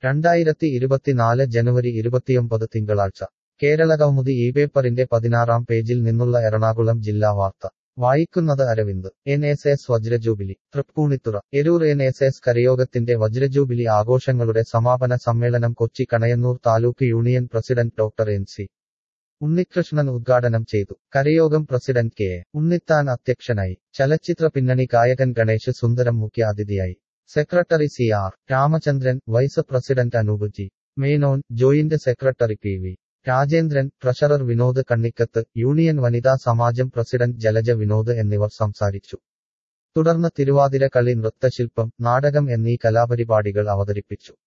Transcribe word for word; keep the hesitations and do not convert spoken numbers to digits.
രണ്ടായിരത്തി ഇരുപത്തിനാല് ജനുവരി ഇരുപത്തിയൊമ്പത് തിങ്കളാഴ്ച കേരളകൗമുദി ഈ പേപ്പറിന്റെ പതിനാറാം പേജിൽ നിന്നുള്ള എറണാകുളം ജില്ലാ വാർത്ത വായിക്കുന്നത് അരവിന്ദ്. എൻ എസ് എസ് വജ്രജൂബിലി Tripunithura. Eroor N S S കരയോഗത്തിന്റെ വജ്രജൂബിലി ആഘോഷങ്ങളുടെ സമാപന സമ്മേളനം Kochi Kanayannur taluk union president doctor N C Unnikrishnan ഉദ്ഘാടനം ചെയ്തു. കരയോഗം പ്രസിഡന്റ് കെ എ ഉണ്ണിത്താൻ അധ്യക്ഷനായി. ചലച്ചിത്ര പിന്നണി ഗായകൻ ഗണേശ് സുന്ദരം മുഖ്യ അതിഥിയായി. Secretary C R Ramachandran, vice president Anoop G Menon, joint secretary P V Rajendran, treasurer Vinod Kannikkath, union വനിതാ സമാജം പ്രസിഡന്റ് ജലജ വിനോദ് എന്നിവർ സംസാരിച്ചു. തുടർന്ന് തിരുവാതിര കളി, നൃത്തശില്പം, നാടകം എന്നീ കലാപരിപാടികൾ അവതരിപ്പിച്ചു.